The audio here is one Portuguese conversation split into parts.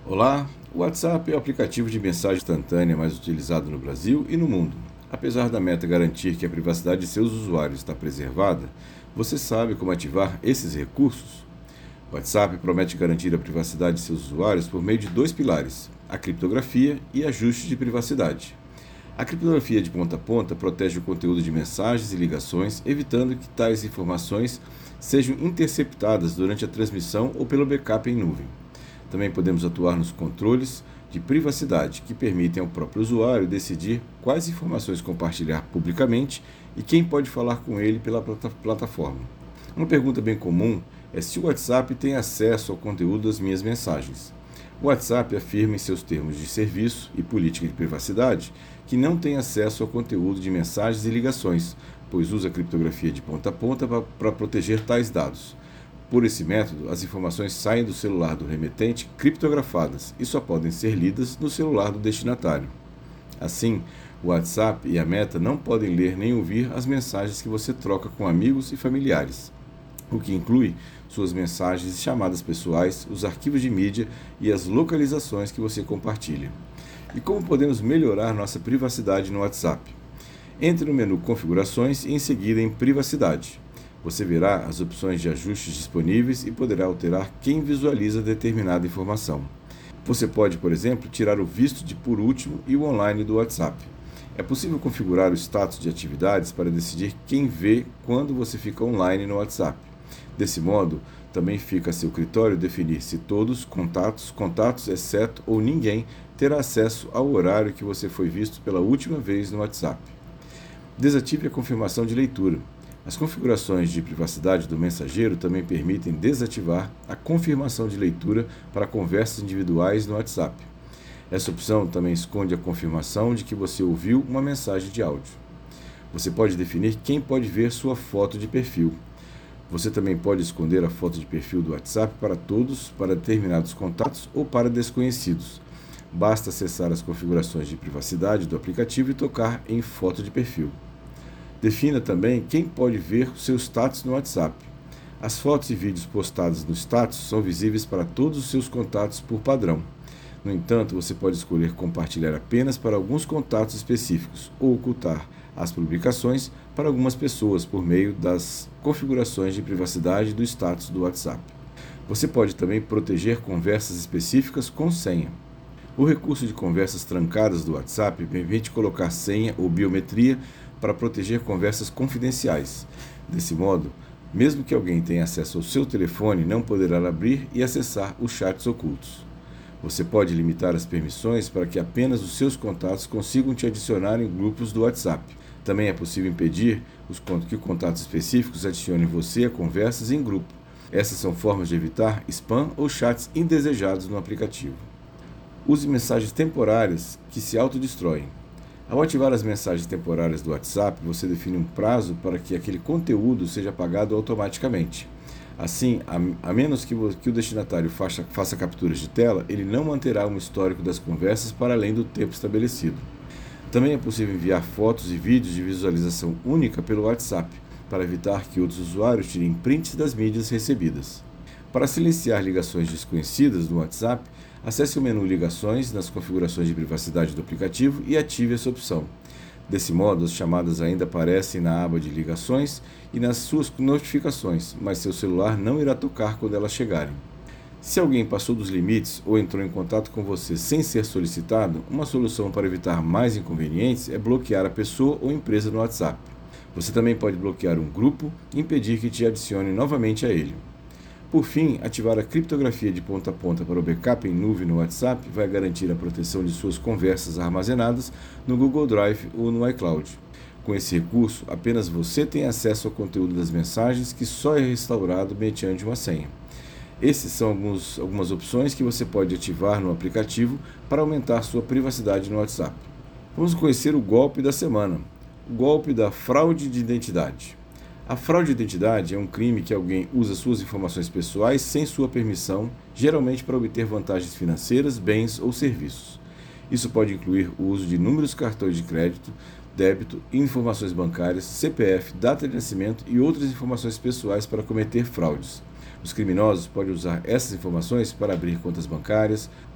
Olá, o WhatsApp é o aplicativo de mensagem instantânea mais utilizado no Brasil e no mundo. Apesar da Meta garantir que a privacidade de seus usuários está preservada, você sabe como ativar esses recursos? O WhatsApp promete garantir a privacidade de seus usuários por meio de dois pilares: a criptografia e ajustes de privacidade. A criptografia de ponta a ponta protege o conteúdo de mensagens e ligações, evitando que tais informações sejam interceptadas durante a transmissão ou pelo backup em nuvem. Também podemos atuar nos controles de privacidade, que permitem ao próprio usuário decidir quais informações compartilhar publicamente e quem pode falar com ele pela plataforma. Uma pergunta bem comum é se o WhatsApp tem acesso ao conteúdo das minhas mensagens. O WhatsApp afirma em seus termos de serviço e política de privacidade que não tem acesso ao conteúdo de mensagens e ligações, pois usa a criptografia de ponta a ponta para proteger tais dados. Por esse método, as informações saem do celular do remetente criptografadas e só podem ser lidas no celular do destinatário. Assim, o WhatsApp e a Meta não podem ler nem ouvir as mensagens que você troca com amigos e familiares, o que inclui suas mensagens e chamadas pessoais, os arquivos de mídia e as localizações que você compartilha. E como podemos melhorar nossa privacidade no WhatsApp? Entre no menu Configurações e em seguida em Privacidade. Você verá as opções de ajustes disponíveis e poderá alterar quem visualiza determinada informação. Você pode, por exemplo, tirar o visto de por último e o online do WhatsApp. É possível configurar o status de atividades para decidir quem vê quando você fica online no WhatsApp. Desse modo, também fica a seu critério definir se todos, contatos, exceto ou ninguém, terá acesso ao horário que você foi visto pela última vez no WhatsApp. Desative a confirmação de leitura. As configurações de privacidade do mensageiro também permitem desativar a confirmação de leitura para conversas individuais no WhatsApp. Essa opção também esconde a confirmação de que você ouviu uma mensagem de áudio. Você pode definir quem pode ver sua foto de perfil. Você também pode esconder a foto de perfil do WhatsApp para todos, para determinados contatos ou para desconhecidos. Basta acessar as configurações de privacidade do aplicativo e tocar em Foto de perfil. Defina também quem pode ver o seu status no WhatsApp. As fotos e vídeos postados no status são visíveis para todos os seus contatos por padrão. No entanto, você pode escolher compartilhar apenas para alguns contatos específicos ou ocultar as publicações para algumas pessoas por meio das configurações de privacidade do status do WhatsApp. Você pode também proteger conversas específicas com senha. O recurso de conversas trancadas do WhatsApp permite colocar senha ou biometria para proteger conversas confidenciais. Desse modo, mesmo que alguém tenha acesso ao seu telefone, não poderá abrir e acessar os chats ocultos. Você pode limitar as permissões para que apenas os seus contatos consigam te adicionar em grupos do WhatsApp. Também é possível impedir que contatos específicos adicionem você a conversas em grupo. Essas são formas de evitar spam ou chats indesejados no aplicativo. Use mensagens temporárias que se autodestroem. Ao ativar as mensagens temporárias do WhatsApp, você define um prazo para que aquele conteúdo seja apagado automaticamente. Assim, a menos que o destinatário faça capturas de tela, ele não manterá um histórico das conversas para além do tempo estabelecido. Também é possível enviar fotos e vídeos de visualização única pelo WhatsApp, para evitar que outros usuários tirem prints das mídias recebidas. Para silenciar ligações desconhecidas no WhatsApp, acesse o menu Ligações nas configurações de privacidade do aplicativo e ative essa opção. Desse modo, as chamadas ainda aparecem na aba de ligações e nas suas notificações, mas seu celular não irá tocar quando elas chegarem. Se alguém passou dos limites ou entrou em contato com você sem ser solicitado, uma solução para evitar mais inconvenientes é bloquear a pessoa ou empresa no WhatsApp. Você também pode bloquear um grupo e impedir que te adicione novamente a ele. Por fim, ativar a criptografia de ponta a ponta para o backup em nuvem no WhatsApp vai garantir a proteção de suas conversas armazenadas no Google Drive ou no iCloud. Com esse recurso, apenas você tem acesso ao conteúdo das mensagens que só é restaurado mediante uma senha. Essas são algumas opções que você pode ativar no aplicativo para aumentar sua privacidade no WhatsApp. Vamos conhecer o golpe da semana, o golpe da fraude de identidade. A fraude de identidade é um crime que alguém usa suas informações pessoais sem sua permissão, geralmente para obter vantagens financeiras, bens ou serviços. Isso pode incluir o uso de inúmeros cartões de crédito, débito, informações bancárias, CPF, data de nascimento e outras informações pessoais para cometer fraudes. Os criminosos podem usar essas informações para abrir contas bancárias,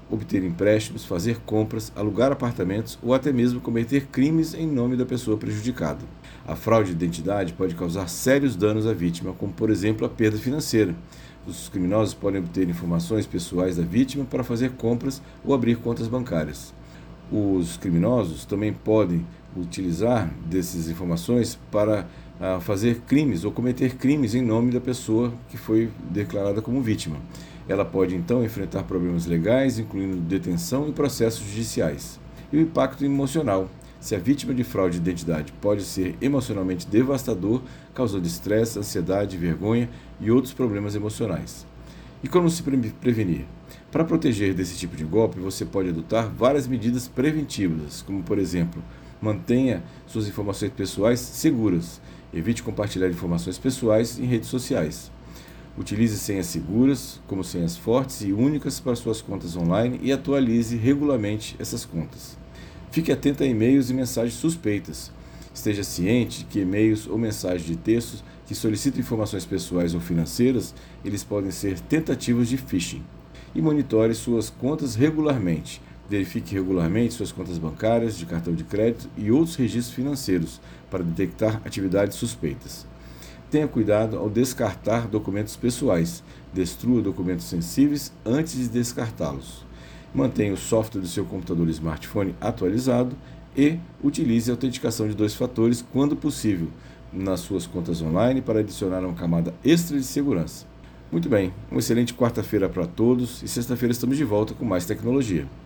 obter empréstimos, fazer compras, alugar apartamentos ou até mesmo cometer crimes em nome da pessoa prejudicada. A fraude de identidade pode causar sérios danos à vítima, como por exemplo a perda financeira. Os criminosos podem obter informações pessoais da vítima para fazer compras ou abrir contas bancárias. Os criminosos também podem utilizar dessas informações para fazer crimes ou cometer crimes em nome da pessoa que foi declarada como vítima. Ela pode então enfrentar problemas legais, incluindo detenção e processos judiciais. E o impacto emocional. Se a vítima de fraude de identidade pode ser emocionalmente devastador, causando estresse, ansiedade, vergonha e outros problemas emocionais. E como se prevenir? Para proteger desse tipo de golpe, você pode adotar várias medidas preventivas, como por exemplo, mantenha suas informações pessoais seguras. Evite compartilhar informações pessoais em redes sociais. Utilize senhas seguras, como senhas fortes e únicas para suas contas online e atualize regularmente essas contas. Fique atento a e-mails e mensagens suspeitas. Esteja ciente de que e-mails ou mensagens de textos que solicitam informações pessoais ou financeiras, eles podem ser tentativas de phishing. E monitore suas contas regularmente. Verifique regularmente suas contas bancárias, de cartão de crédito e outros registros financeiros para detectar atividades suspeitas. Tenha cuidado ao descartar documentos pessoais. Destrua documentos sensíveis antes de descartá-los. Mantenha o software do seu computador e smartphone atualizado e utilize a autenticação de 2 fatores quando possível nas suas contas online para adicionar uma camada extra de segurança. Muito bem, uma excelente quarta-feira para todos e sexta-feira estamos de volta com mais tecnologia.